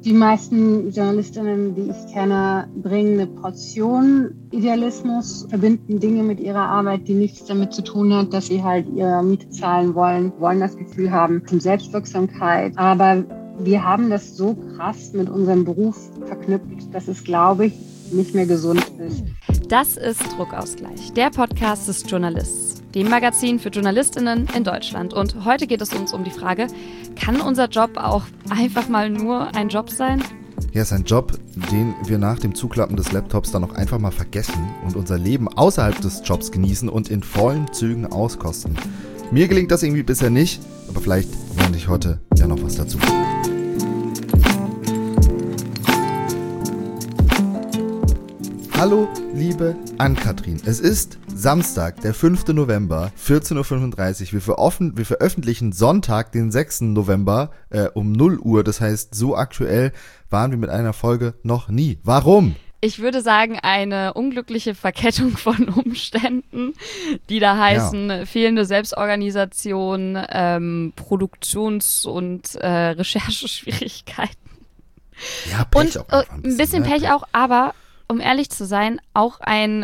Die meisten Journalistinnen, die ich kenne, bringen eine Portion Idealismus, verbinden Dinge mit ihrer Arbeit, die nichts damit zu tun hat, dass sie halt ihre Miete zahlen wollen das Gefühl haben von Selbstwirksamkeit. Aber wir haben das so krass mit unserem Beruf verknüpft, dass es, glaube ich, nicht mehr gesund ist. Das ist Druckausgleich, der Podcast des Journalists, dem Magazin für JournalistInnen in Deutschland. Und heute geht es uns um die Frage, kann unser Job auch einfach mal nur ein Job sein? Ja, es ist ein Job, den wir nach dem Zuklappen des Laptops dann auch einfach mal vergessen und unser Leben außerhalb des Jobs genießen und in vollen Zügen auskosten. Mir gelingt das irgendwie bisher nicht, aber vielleicht lerne ich heute ja noch was dazu. Hallo, liebe Ann-Kathrin. Es ist Samstag, der 5. November, 14.35 Uhr. Wir veröffentlichen Sonntag, den 6. November um 0 Uhr. Das heißt, so aktuell waren wir mit einer Folge noch nie. Warum? Ich würde sagen, eine unglückliche Verkettung von Umständen, die da heißen, fehlende Selbstorganisation, Produktions- und Rechercheschwierigkeiten. Ja, Pech und auch einfach ein bisschen Pech auch, aber um ehrlich zu sein, auch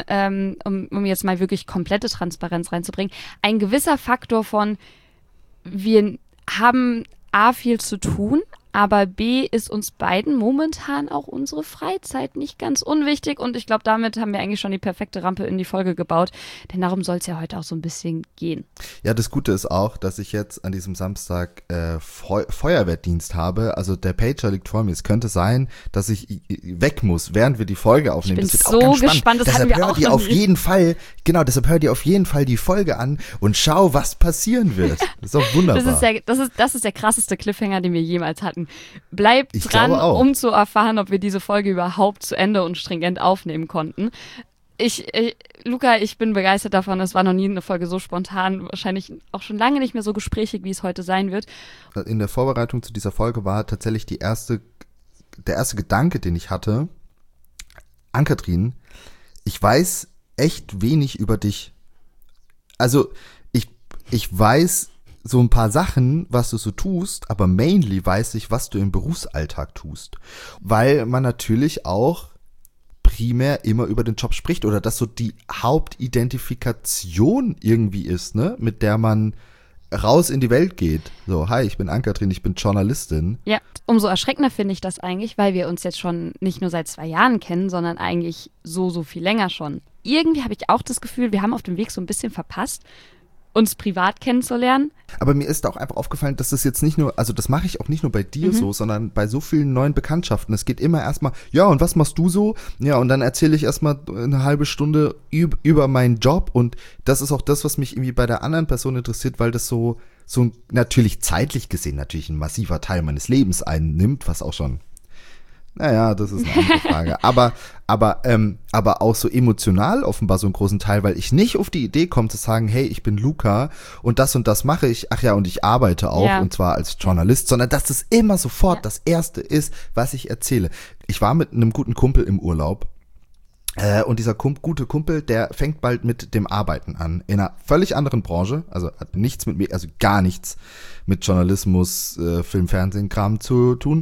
um jetzt mal wirklich komplette Transparenz reinzubringen, ein gewisser Faktor von, wir haben A, viel zu tun, aber B, ist uns beiden momentan auch unsere Freizeit nicht ganz unwichtig und ich glaube, damit haben wir eigentlich schon die perfekte Rampe in die Folge gebaut, denn darum soll es ja heute auch so ein bisschen gehen. Ja, das Gute ist auch, dass ich jetzt an diesem Samstag Feuerwehrdienst habe, also der Pager liegt vor mir. Es könnte sein, dass ich weg muss, während wir die Folge aufnehmen. Ich bin das so wird auch ganz gespannt, das deshalb hatten wir auch hört ihr noch auf nie. jeden Fall, genau, deshalb hört ihr auf jeden Fall die Folge an und schau, was passieren wird. Das ist doch wunderbar. Das ist der krasseste Cliffhanger, den wir jemals hatten. Bleibt Ich dran, glaube auch. um zu erfahren, ob wir diese Folge überhaupt zu Ende und stringent aufnehmen konnten. Luca, ich bin begeistert davon. Es war noch nie eine Folge so spontan, wahrscheinlich auch schon lange nicht mehr so gesprächig, wie es heute sein wird. In der Vorbereitung zu dieser Folge war tatsächlich der erste Gedanke, den ich hatte. Ann-Kathrin, ich weiß echt wenig über dich. Also, ich weiß so ein paar Sachen, was du so tust, aber mainly weiß ich, was du im Berufsalltag tust. Weil man natürlich auch primär immer über den Job spricht oder das so die Hauptidentifikation irgendwie ist, ne, mit der man raus in die Welt geht. So, hi, ich bin Ann-Kathrin, ich bin Journalistin. Ja, umso erschreckender finde ich das eigentlich, weil wir uns jetzt schon nicht nur seit 2 Jahren kennen, sondern eigentlich so viel länger schon. Irgendwie habe ich auch das Gefühl, wir haben auf dem Weg so ein bisschen verpasst, uns privat kennenzulernen. Aber mir ist auch einfach aufgefallen, dass das jetzt nicht nur, also das mache ich auch nicht nur bei dir so, sondern bei so vielen neuen Bekanntschaften. Es geht immer erstmal, ja, und was machst du so? Ja, und dann erzähle ich erstmal eine halbe Stunde über meinen Job und das ist auch das, was mich irgendwie bei der anderen Person interessiert, weil das so natürlich zeitlich gesehen natürlich ein massiver Teil meines Lebens einnimmt, was auch schon, naja, das ist eine andere Frage. Aber auch so emotional offenbar so einen großen Teil, weil ich nicht auf die Idee komme zu sagen, hey, ich bin Luca und das mache ich, ach ja, und ich arbeite auch, Ja. und zwar als Journalist, sondern dass das immer sofort das Erste ist, was ich erzähle. Ich war mit einem guten Kumpel im Urlaub. Und dieser gute Kumpel, der fängt bald mit dem Arbeiten an, in einer völlig anderen Branche, also hat nichts mit mir, also gar nichts mit Journalismus, Film, Fernsehen, Kram zu tun.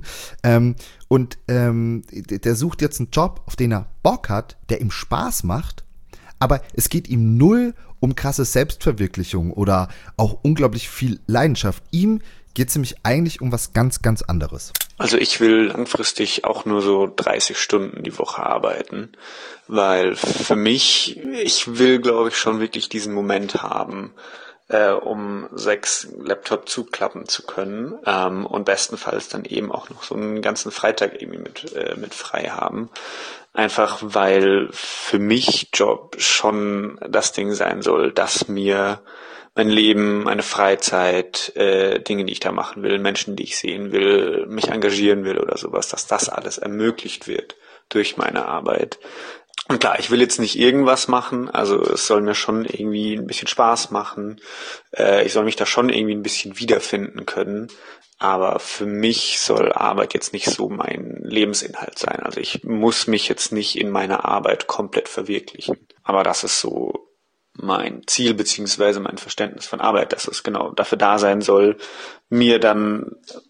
Der sucht jetzt einen Job, auf den er Bock hat, der ihm Spaß macht, aber es geht ihm null um krasse Selbstverwirklichung oder auch unglaublich viel Leidenschaft. Ihm geht es nämlich eigentlich um was ganz, ganz anderes. Also ich will langfristig auch nur so 30 Stunden die Woche arbeiten, weil für mich, ich will, glaube ich, schon wirklich diesen Moment haben, um 6 Laptop zuklappen zu können und bestenfalls dann eben auch noch so einen ganzen Freitag irgendwie mit frei haben. Einfach weil für mich Job schon das Ding sein soll, dass mir mein Leben, meine Freizeit, Dinge, die ich da machen will, Menschen, die ich sehen will, mich engagieren will oder sowas, dass das alles ermöglicht wird durch meine Arbeit. Und klar, ich will jetzt nicht irgendwas machen, also es soll mir schon irgendwie ein bisschen Spaß machen, ich soll mich da schon irgendwie ein bisschen wiederfinden können, aber für mich soll Arbeit jetzt nicht so mein Lebensinhalt sein. Also ich muss mich jetzt nicht in meiner Arbeit komplett verwirklichen, aber das ist so mein Ziel beziehungsweise mein Verständnis von Arbeit, dass es genau dafür da sein soll, mir dann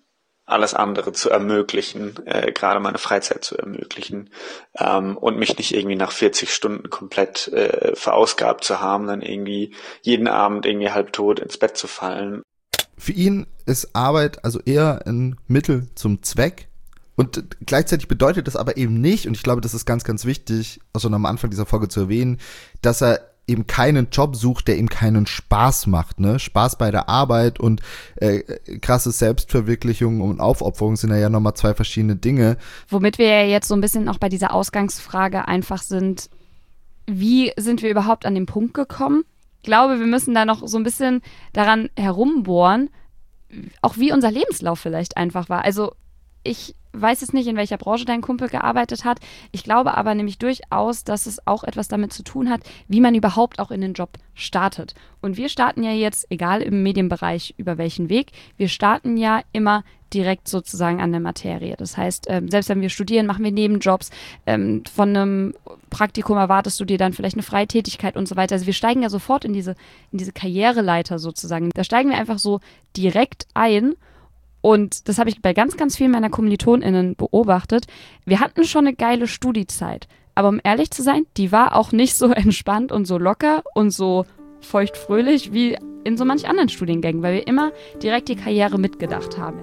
alles andere zu ermöglichen, gerade meine Freizeit zu ermöglichen, und mich nicht irgendwie nach 40 Stunden komplett verausgabt zu haben, dann irgendwie jeden Abend irgendwie halbtot ins Bett zu fallen. Für ihn ist Arbeit also eher ein Mittel zum Zweck. Und gleichzeitig bedeutet das aber eben nicht, und ich glaube, das ist ganz, ganz wichtig, schon am Anfang dieser Folge zu erwähnen, dass er eben keinen Job sucht, der ihm keinen Spaß macht, ne? Spaß bei der Arbeit und krasse Selbstverwirklichung und Aufopferung sind ja nochmal zwei verschiedene Dinge. Womit wir ja jetzt so ein bisschen auch bei dieser Ausgangsfrage einfach sind, wie sind wir überhaupt an den Punkt gekommen? Ich glaube, wir müssen da noch so ein bisschen daran herumbohren, auch wie unser Lebenslauf vielleicht einfach war. Also ich weiß jetzt nicht, in welcher Branche dein Kumpel gearbeitet hat. Ich glaube aber nämlich durchaus, dass es auch etwas damit zu tun hat, wie man überhaupt auch in den Job startet. Und wir starten ja jetzt, egal im Medienbereich über welchen Weg, wir starten ja immer direkt sozusagen an der Materie. Das heißt, selbst wenn wir studieren, machen wir Nebenjobs. Von einem Praktikum erwartest du dir dann vielleicht eine freie Tätigkeit und so weiter. Also wir steigen ja sofort in diese Karriereleiter sozusagen. Da steigen wir einfach so direkt ein. Und das habe ich bei ganz, ganz vielen meiner KommilitonInnen beobachtet. Wir hatten schon eine geile Studiezeit. Aber um ehrlich zu sein, die war auch nicht so entspannt und so locker und so feuchtfröhlich wie in so manch anderen Studiengängen, weil wir immer direkt die Karriere mitgedacht haben.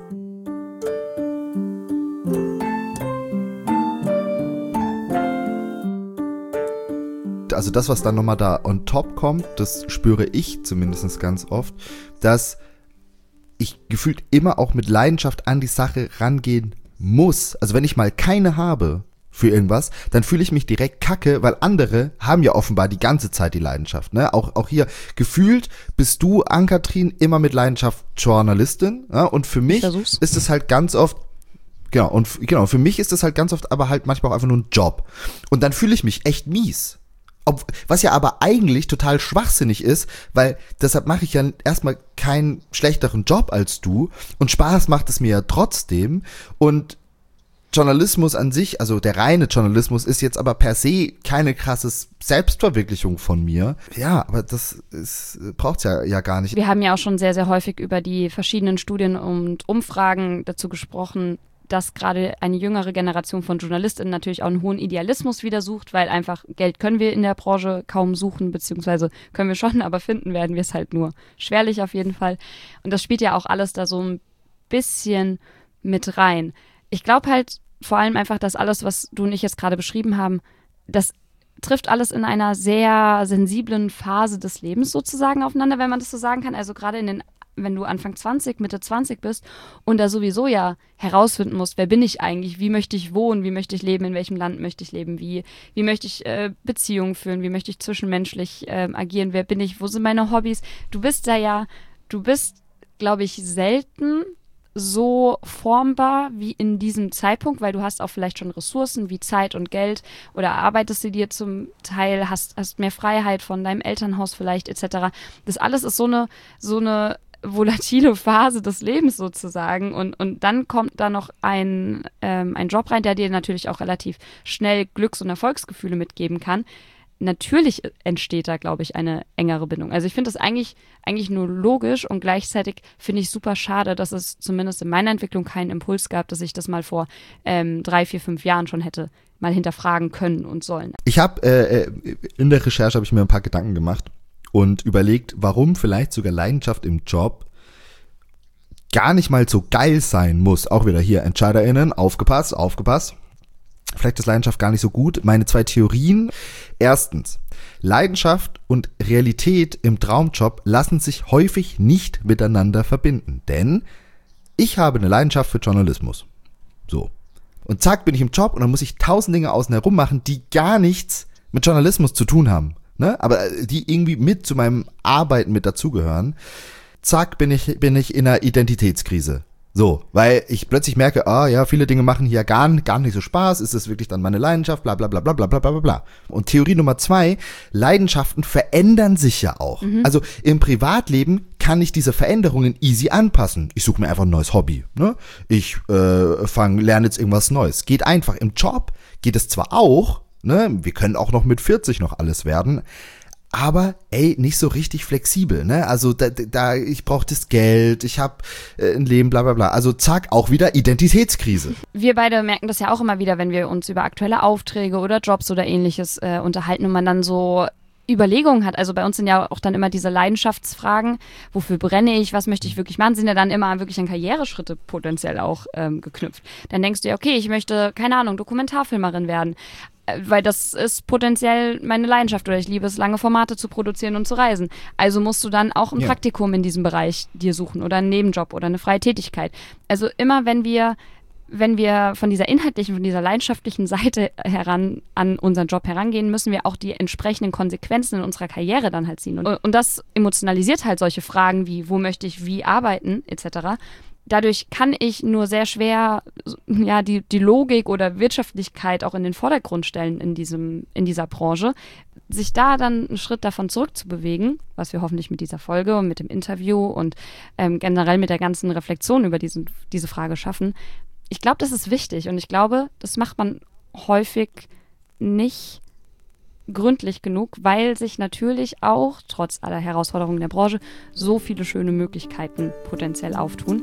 Also das, was dann nochmal da on top kommt, das spüre ich zumindest ganz oft, dass ich gefühlt immer auch mit Leidenschaft an die Sache rangehen muss. Also wenn ich mal keine habe für irgendwas, dann fühle ich mich direkt kacke, weil andere haben ja offenbar die ganze Zeit die Leidenschaft. Ne? Auch hier gefühlt bist du, Ann-Kathrin, immer mit Leidenschaft Journalistin. Ja? Und für mich ist es halt ganz oft, für mich ist es halt ganz oft aber halt manchmal auch einfach nur ein Job. Und dann fühle ich mich echt mies. Was ja aber eigentlich total schwachsinnig ist, weil deshalb mache ich ja erstmal keinen schlechteren Job als du und Spaß macht es mir ja trotzdem und Journalismus an sich, also der reine Journalismus ist jetzt aber per se keine krasse Selbstverwirklichung von mir. Ja, aber das braucht's ja gar nicht. Wir haben ja auch schon sehr, sehr häufig über die verschiedenen Studien und Umfragen dazu gesprochen, dass gerade eine jüngere Generation von JournalistInnen natürlich auch einen hohen Idealismus wieder sucht, weil einfach Geld können wir in der Branche kaum suchen, beziehungsweise können wir schon, aber finden werden wir es halt nur schwerlich auf jeden Fall. Und das spielt ja auch alles da so ein bisschen mit rein. Ich glaube halt vor allem einfach, dass alles, was du und ich jetzt gerade beschrieben haben, das trifft alles in einer sehr sensiblen Phase des Lebens sozusagen aufeinander, wenn man das so sagen kann. Also gerade wenn du Anfang 20, Mitte 20 bist und da sowieso ja herausfinden musst, wer bin ich eigentlich, wie möchte ich wohnen, wie möchte ich leben, in welchem Land möchte ich leben, wie möchte ich Beziehungen führen, wie möchte ich zwischenmenschlich agieren, wer bin ich, wo sind meine Hobbys. Du bist, glaube ich, selten so formbar wie in diesem Zeitpunkt, weil du hast auch vielleicht schon Ressourcen wie Zeit und Geld oder arbeitest du dir zum Teil, hast mehr Freiheit von deinem Elternhaus vielleicht etc. Das alles ist so eine volatile Phase des Lebens sozusagen und dann kommt da noch ein Job rein, der dir natürlich auch relativ schnell Glücks- und Erfolgsgefühle mitgeben kann. Natürlich entsteht da, glaube ich, eine engere Bindung. Also ich finde das eigentlich nur logisch und gleichzeitig finde ich super schade, dass es zumindest in meiner Entwicklung keinen Impuls gab, dass ich das mal vor 3, 4, 5 Jahren schon hätte mal hinterfragen können und sollen. Ich habe in der Recherche habe ich mir ein paar Gedanken gemacht und überlegt, warum vielleicht sogar Leidenschaft im Job gar nicht mal so geil sein muss. Auch wieder hier EntscheiderInnen, aufgepasst. Vielleicht ist Leidenschaft gar nicht so gut. Meine 2 Theorien. Erstens, Leidenschaft und Realität im Traumjob lassen sich häufig nicht miteinander verbinden. Denn ich habe eine Leidenschaft für Journalismus. So. Und zack, bin ich im Job und dann muss ich 1000 Dinge außen herum machen, die gar nichts mit Journalismus zu tun haben. Ne? Aber die irgendwie mit zu meinem Arbeiten mit dazugehören. Zack, bin ich in einer Identitätskrise. So, weil ich plötzlich merke, viele Dinge machen hier gar nicht so Spaß, ist es wirklich dann meine Leidenschaft, bla bla bla bla bla bla bla bla. Und Theorie Nummer 2, Leidenschaften verändern sich ja auch. Also im Privatleben kann ich diese Veränderungen easy anpassen. Ich suche mir einfach ein neues Hobby. Ne? Ich lerne jetzt irgendwas Neues. Geht einfach. Im Job geht es zwar auch, ne? Wir können auch noch mit 40 noch alles werden, aber nicht so richtig flexibel, ne? Also ich brauche das Geld, ich habe ein Leben, bla bla bla. Also zack, auch wieder Identitätskrise. Wir beide merken das ja auch immer wieder, wenn wir uns über aktuelle Aufträge oder Jobs oder ähnliches unterhalten und man dann so Überlegungen hat. Also bei uns sind ja auch dann immer diese Leidenschaftsfragen, wofür brenne ich, was möchte ich wirklich machen, sind ja dann immer wirklich an Karriereschritte potenziell auch geknüpft. Dann denkst du ja, okay, ich möchte, keine Ahnung, Dokumentarfilmerin werden, weil das ist potenziell meine Leidenschaft oder ich liebe es, lange Formate zu produzieren und zu reisen. Also musst du dann auch ein Praktikum in diesem Bereich dir suchen oder einen Nebenjob oder eine freie Tätigkeit. Also immer wenn wir von dieser inhaltlichen, von dieser leidenschaftlichen Seite heran an unseren Job herangehen, müssen wir auch die entsprechenden Konsequenzen in unserer Karriere dann halt ziehen. Und das emotionalisiert halt solche Fragen wie, wo möchte ich wie arbeiten, etc. Dadurch kann ich nur sehr schwer die Logik oder Wirtschaftlichkeit auch in den Vordergrund stellen in dieser Branche. Sich da dann einen Schritt davon zurückzubewegen, was wir hoffentlich mit dieser Folge und mit dem Interview und generell mit der ganzen Reflexion über diese Frage schaffen, ich glaube, das ist wichtig und ich glaube, das macht man häufig nicht gründlich genug, weil sich natürlich auch, trotz aller Herausforderungen der Branche, so viele schöne Möglichkeiten potenziell auftun.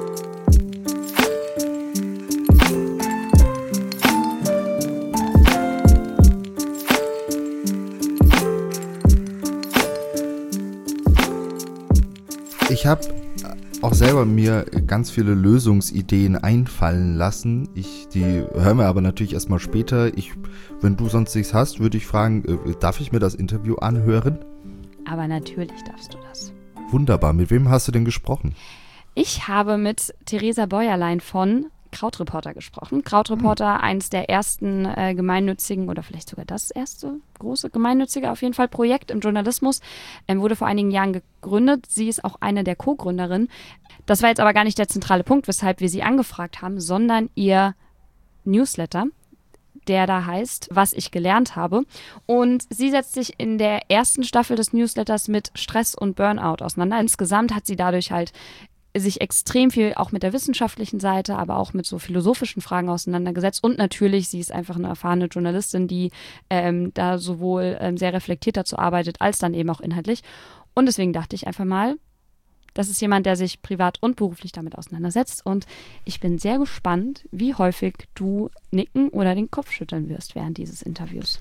Ich habe auch selber mir ganz viele Lösungsideen einfallen lassen. Die hören wir aber natürlich erstmal später. Wenn du sonst nichts hast, würde ich fragen, darf ich mir das Interview anhören? Aber natürlich darfst du das. Wunderbar. Mit wem hast du denn gesprochen? Ich habe mit Theresa Bäuerlein von Krautreporter gesprochen. Krautreporter, eines der ersten gemeinnützigen oder vielleicht sogar das erste große gemeinnützige auf jeden Fall Projekt im Journalismus, wurde vor einigen Jahren gegründet. Sie ist auch eine der Co-Gründerinnen. Das war jetzt aber gar nicht der zentrale Punkt, weshalb wir sie angefragt haben, sondern ihr Newsletter, der da heißt, was ich gelernt habe. Und sie setzt sich in der ersten Staffel des Newsletters mit Stress und Burnout auseinander. Insgesamt hat sie dadurch halt sich extrem viel auch mit der wissenschaftlichen Seite, aber auch mit so philosophischen Fragen auseinandergesetzt. Und natürlich, sie ist einfach eine erfahrene Journalistin, die da sowohl sehr reflektiert dazu arbeitet, als dann eben auch inhaltlich. Und deswegen dachte ich einfach mal, das ist jemand, der sich privat und beruflich damit auseinandersetzt. Und ich bin sehr gespannt, wie häufig du nicken oder den Kopf schütteln wirst während dieses Interviews.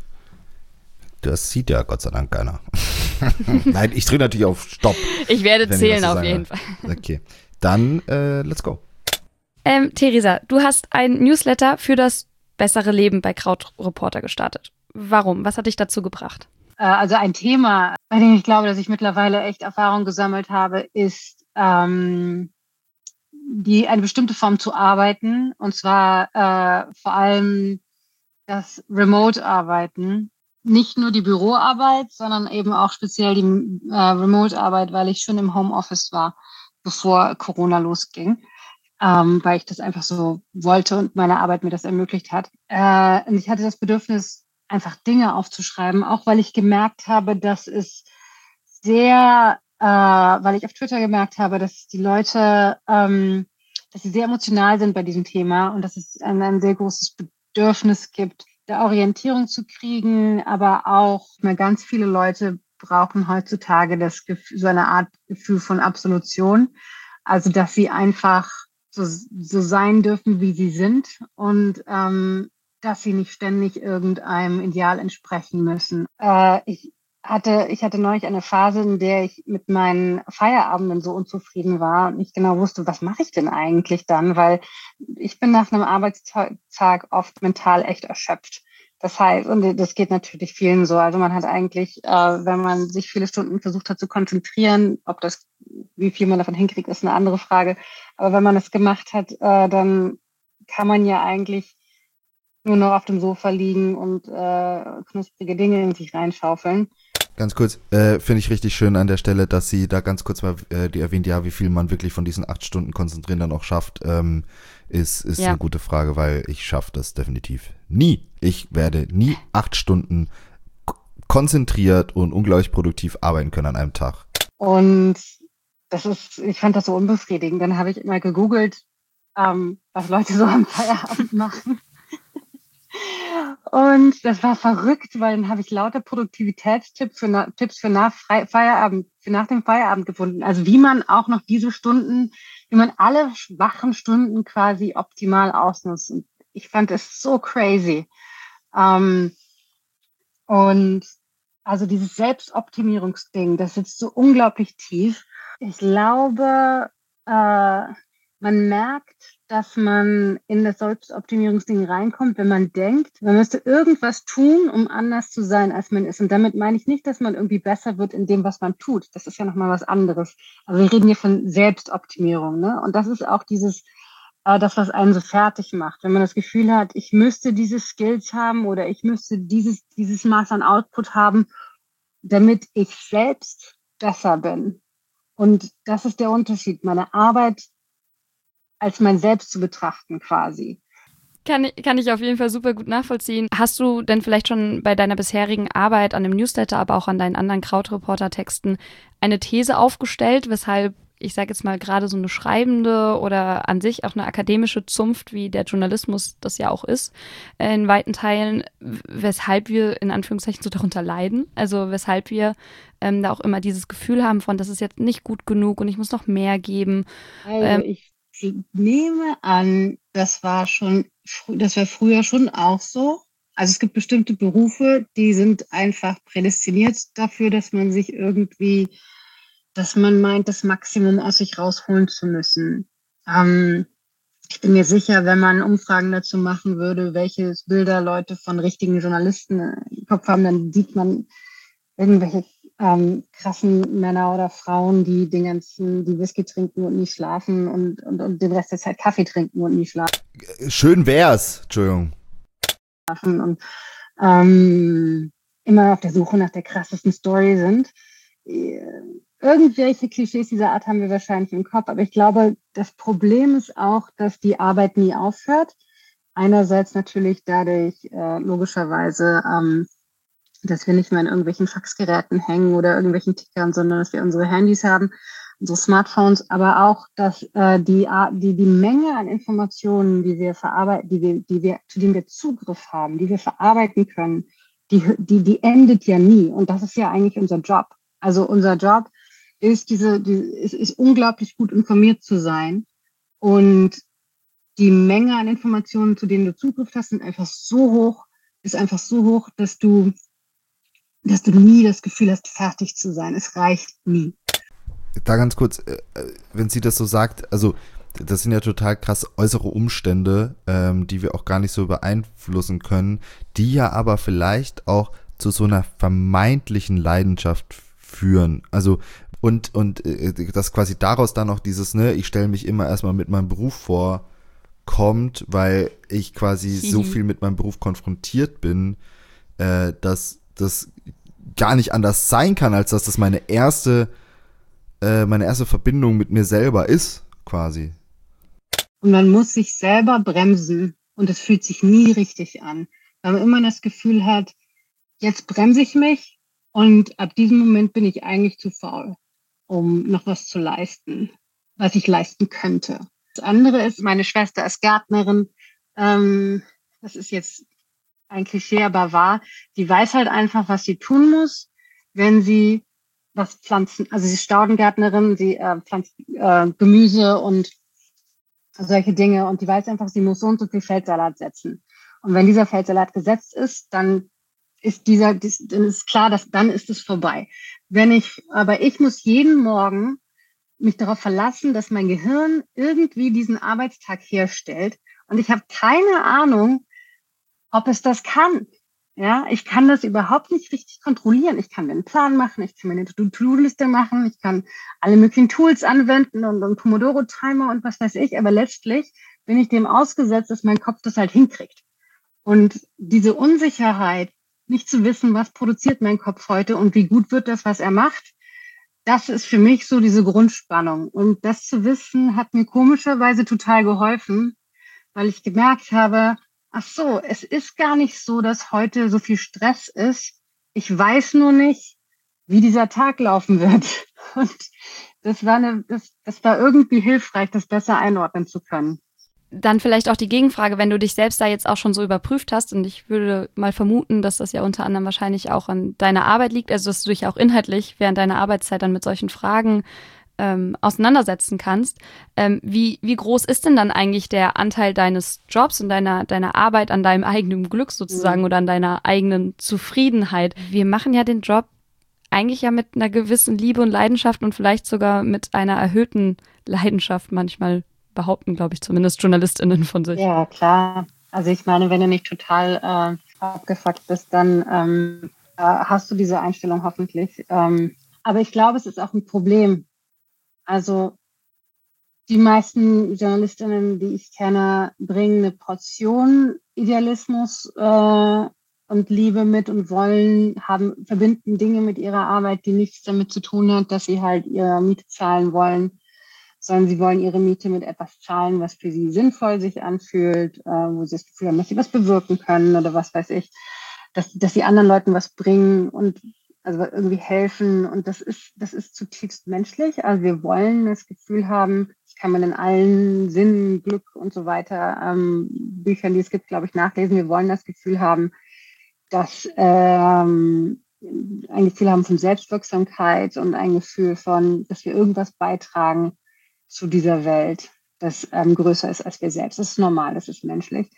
Das sieht ja Gott sei Dank keiner. Nein, ich drücke natürlich auf Stopp. Ich werde zählen auf jeden Fall. Okay, dann let's go. Theresa, du hast ein Newsletter für das bessere Leben bei Krautreporter gestartet. Warum? Was hat dich dazu gebracht? Also ein Thema, bei dem ich glaube, dass ich mittlerweile echt Erfahrung gesammelt habe, ist eine bestimmte Form zu arbeiten. Und zwar vor allem das Remote-Arbeiten. Nicht nur die Büroarbeit, sondern eben auch speziell die Remote-Arbeit, weil ich schon im Homeoffice war, bevor Corona losging, weil ich das einfach so wollte und meine Arbeit mir das ermöglicht hat. Und ich hatte das Bedürfnis, einfach Dinge aufzuschreiben, auch weil ich gemerkt habe, dass es weil ich auf Twitter gemerkt habe, dass die Leute, dass sie sehr emotional sind bei diesem Thema und dass es ein sehr großes Bedürfnis gibt, der Orientierung zu kriegen, aber auch ganz viele Leute brauchen heutzutage das Gefühl, so eine Art Gefühl von Absolution, also dass sie einfach so sein dürfen, wie sie sind und dass sie nicht ständig irgendeinem Ideal entsprechen müssen. Ich hatte neulich eine Phase, in der ich mit meinen Feierabenden so unzufrieden war und nicht genau wusste, was mache ich denn eigentlich dann, weil ich bin nach einem Arbeitstag oft mental echt erschöpft. Das heißt, und das geht natürlich vielen so, also man hat eigentlich, wenn man sich viele Stunden versucht hat zu konzentrieren, wie viel man davon hinkriegt, ist eine andere Frage, aber wenn man es gemacht hat, dann kann man ja eigentlich nur noch auf dem Sofa liegen und knusprige Dinge in sich reinschaufeln. Ganz kurz, finde ich richtig schön an der Stelle, dass sie da ganz kurz mal die erwähnt, ja, wie viel man wirklich von diesen 8 Stunden konzentrieren dann auch schafft, ist eine gute Frage, weil ich schaffe das definitiv nie. Ich werde nie 8 Stunden konzentriert und unglaublich produktiv arbeiten können an einem Tag. Und ich fand das so unbefriedigend. Dann habe ich immer gegoogelt, was Leute so am Feierabend machen. Und das war verrückt, weil dann habe ich lauter Produktivitätstipps Tipps für Feierabend, für nach dem Feierabend gefunden. Also wie man auch noch diese Stunden, wie man alle wachen Stunden quasi optimal ausnutzt. Und ich fand es so crazy. Und also dieses Selbstoptimierungsding, das sitzt so unglaublich tief. Ich glaube, man merkt, dass man in das Selbstoptimierungsding reinkommt, wenn man denkt, man müsste irgendwas tun, um anders zu sein, als man ist. Und damit meine ich nicht, dass man irgendwie besser wird in dem, was man tut. Das ist ja nochmal was anderes. Aber wir reden hier von Selbstoptimierung, ne? Und das ist auch das, was einen so fertig macht. Wenn man das Gefühl hat, ich müsste diese Skills haben oder ich müsste dieses Maß an Output haben, damit ich selbst besser bin. Und das ist der Unterschied, meine Arbeit als mein Selbst zu betrachten quasi. Kann ich auf jeden Fall super gut nachvollziehen. Hast du denn vielleicht schon bei deiner bisherigen Arbeit an dem Newsletter, aber auch an deinen anderen Krautreporter-Texten eine These aufgestellt, weshalb, ich sage jetzt mal, gerade so eine schreibende oder an sich auch eine akademische Zunft, wie der Journalismus das ja auch ist, in weiten Teilen, weshalb wir in Anführungszeichen so darunter leiden? Also weshalb wir da auch immer dieses Gefühl haben von, das ist jetzt nicht gut genug und ich muss noch mehr geben. Also ich nehme an, das war früher schon auch so. Also es gibt bestimmte Berufe, die sind einfach prädestiniert dafür, dass man meint, das Maximum aus sich rausholen zu müssen. Ich bin mir sicher, wenn man Umfragen dazu machen würde, welche Bilder Leute von richtigen Journalisten im Kopf haben, dann sieht man irgendwelche krassen Männer oder Frauen, die Whisky trinken und nie schlafen und den Rest der Zeit Kaffee trinken und nie schlafen. Schön wär's, Entschuldigung. Und immer auf der Suche nach der krassesten Story sind. Irgendwelche Klischees dieser Art haben wir wahrscheinlich im Kopf, aber ich glaube, das Problem ist auch, dass die Arbeit nie aufhört. Einerseits natürlich dadurch logischerweise, dass wir nicht mehr in irgendwelchen Faxgeräten hängen oder irgendwelchen Tickern, sondern dass wir unsere Handys haben, unsere Smartphones, aber auch, dass die Menge an Informationen, die wir verarbeiten, zu denen wir Zugriff haben, die wir verarbeiten können, die endet ja nie. Und das ist ja eigentlich unser Job. Also unser Job ist ist unglaublich gut informiert zu sein. Und die Menge an Informationen, zu denen du Zugriff hast, ist einfach so hoch, dass du nie das Gefühl hast, fertig zu sein. Es reicht nie. Da ganz kurz, wenn sie das so sagt, also das sind ja total krass äußere Umstände, die wir auch gar nicht so beeinflussen können, die ja aber vielleicht auch zu so einer vermeintlichen Leidenschaft führen. Also und dass quasi daraus dann auch dieses, ne, ich stelle mich immer erstmal mit meinem Beruf vor, kommt, weil ich quasi so viel mit meinem Beruf konfrontiert bin, dass das gar nicht anders sein kann, als dass das meine erste Verbindung mit mir selber ist, quasi. Und man muss sich selber bremsen und es fühlt sich nie richtig an, weil man immer das Gefühl hat, jetzt bremse ich mich und ab diesem Moment bin ich eigentlich zu faul, um noch was zu leisten, was ich leisten könnte. Das andere ist, meine Schwester ist Gärtnerin, das ist jetzt ein Klischee, aber wahr. Sie weiß halt einfach, was sie tun muss, wenn sie was pflanzen. Also sie ist Staudengärtnerin, sie pflanzt Gemüse und solche Dinge. Und die weiß einfach, sie muss so und so viel Feldsalat setzen. Und wenn dieser Feldsalat gesetzt ist, dann ist klar, dann ist es vorbei. Aber ich muss jeden Morgen mich darauf verlassen, dass mein Gehirn irgendwie diesen Arbeitstag herstellt. Und ich habe keine Ahnung, ob es das kann. Ja, ich kann das überhaupt nicht richtig kontrollieren. Ich kann mir einen Plan machen, ich kann mir eine To-Do-Liste machen, ich kann alle möglichen Tools anwenden und Pomodoro-Timer und was weiß ich. Aber letztlich bin ich dem ausgesetzt, dass mein Kopf das halt hinkriegt. Und diese Unsicherheit, nicht zu wissen, was produziert mein Kopf heute und wie gut wird das, was er macht, das ist für mich so diese Grundspannung. Und das zu wissen, hat mir komischerweise total geholfen, weil ich gemerkt habe, ach so, es ist gar nicht so, dass heute so viel Stress ist. Ich weiß nur nicht, wie dieser Tag laufen wird. Und das war irgendwie hilfreich, das besser einordnen zu können. Dann vielleicht auch die Gegenfrage, wenn du dich selbst da jetzt auch schon so überprüft hast, und ich würde mal vermuten, dass das ja unter anderem wahrscheinlich auch an deiner Arbeit liegt, also dass du dich auch inhaltlich während deiner Arbeitszeit dann mit solchen Fragen auseinandersetzen kannst. Wie groß ist denn dann eigentlich der Anteil deines Jobs und deiner Arbeit an deinem eigenen Glück sozusagen oder an deiner eigenen Zufriedenheit? Wir machen ja den Job eigentlich ja mit einer gewissen Liebe und Leidenschaft und vielleicht sogar mit einer erhöhten Leidenschaft manchmal, behaupten, glaube ich, zumindest JournalistInnen von sich. Ja, klar. Also ich meine, wenn du nicht total abgefuckt bist, dann hast du diese Einstellung hoffentlich. Aber ich glaube, es ist auch ein Problem. Also die meisten JournalistInnen, die ich kenne, bringen eine Portion Idealismus und Liebe mit und verbinden Dinge mit ihrer Arbeit, die nichts damit zu tun hat, dass sie halt ihre Miete zahlen wollen, sondern sie wollen ihre Miete mit etwas zahlen, was für sie sinnvoll sich anfühlt, wo sie das Gefühl haben, dass sie was bewirken können oder was weiß ich, dass sie anderen Leuten was bringen und also irgendwie helfen. Und das ist zutiefst menschlich. Also wir wollen das Gefühl haben, das kann man in allen Sinnen, Glück und so weiter, Büchern, die es gibt, glaube ich, nachlesen. Wir wollen das Gefühl haben, dass ein Gefühl haben von Selbstwirksamkeit und ein Gefühl von, dass wir irgendwas beitragen zu dieser Welt, das größer ist als wir selbst. Das ist normal, das ist menschlich.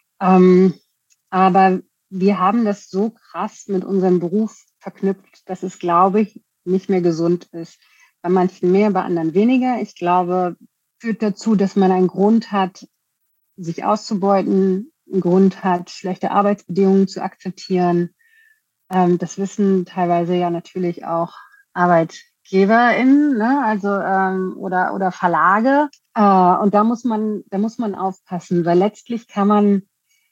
Aber wir haben das so krass mit unserem Beruf verknüpft, dass es, glaube ich, nicht mehr gesund ist. Bei manchen mehr, bei anderen weniger. Ich glaube, führt dazu, dass man einen Grund hat, sich auszubeuten, einen Grund hat, schlechte Arbeitsbedingungen zu akzeptieren. Das wissen teilweise ja natürlich auch ArbeitgeberInnen, ne? Also oder Verlage. Und da muss man aufpassen, weil letztlich man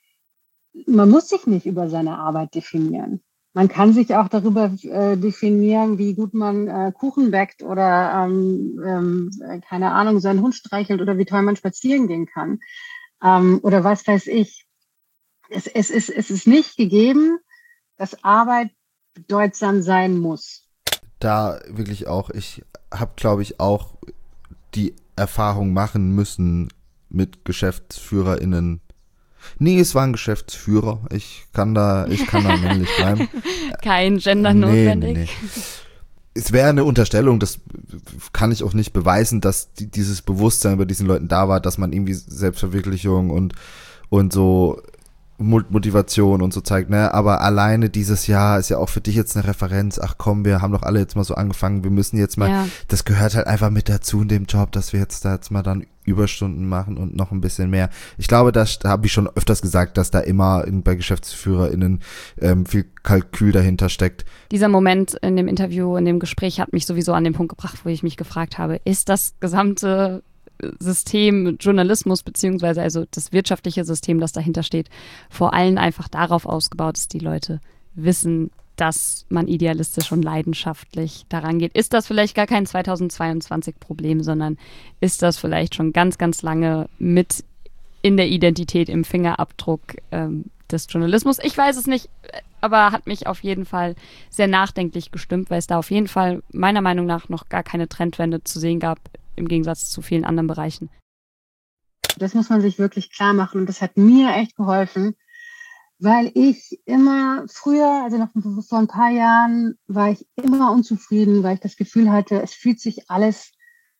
muss sich nicht über seine Arbeit definieren. Man kann sich auch darüber definieren, wie gut man Kuchen backt oder keine Ahnung, seinen Hund streichelt oder wie toll man spazieren gehen kann. Oder was weiß ich. Es ist nicht gegeben, dass Arbeit bedeutsam sein muss. Da wirklich auch, ich habe, glaube ich, auch die Erfahrung machen müssen mit GeschäftsführerInnen. Nee, es war ein Geschäftsführer. Ich kann da männlich bleiben. Kein Gender notwendig. Nee. Es wäre eine Unterstellung, das kann ich auch nicht beweisen, dass dieses Bewusstsein bei diesen Leuten da war, dass man irgendwie Selbstverwirklichung und so Motivation und so zeigt, ne, aber alleine dieses Jahr ist ja auch für dich jetzt eine Referenz, ach komm, wir haben doch alle jetzt mal so angefangen, wir müssen jetzt mal, das gehört halt einfach mit dazu in dem Job, dass wir jetzt da jetzt mal dann Überstunden machen und noch ein bisschen mehr. Ich glaube, da habe ich schon öfters gesagt, dass da immer bei GeschäftsführerInnen viel Kalkül dahinter steckt. Dieser Moment in dem Interview, in dem Gespräch hat mich sowieso an den Punkt gebracht, wo ich mich gefragt habe, ist das gesamte System Journalismus beziehungsweise also das wirtschaftliche System, das dahinter steht, vor allem einfach darauf ausgebaut, dass die Leute wissen, dass man idealistisch und leidenschaftlich daran geht. Ist das vielleicht gar kein 2022-Problem, sondern ist das vielleicht schon ganz, ganz lange mit in der Identität, im Fingerabdruck des Journalismus? Ich weiß es nicht, aber hat mich auf jeden Fall sehr nachdenklich gestimmt, weil es da auf jeden Fall meiner Meinung nach noch gar keine Trendwende zu sehen gab, im Gegensatz zu vielen anderen Bereichen. Das muss man sich wirklich klar machen und das hat mir echt geholfen, weil ich immer früher, also noch vor ein paar Jahren, war ich immer unzufrieden, weil ich das Gefühl hatte, es fühlt sich alles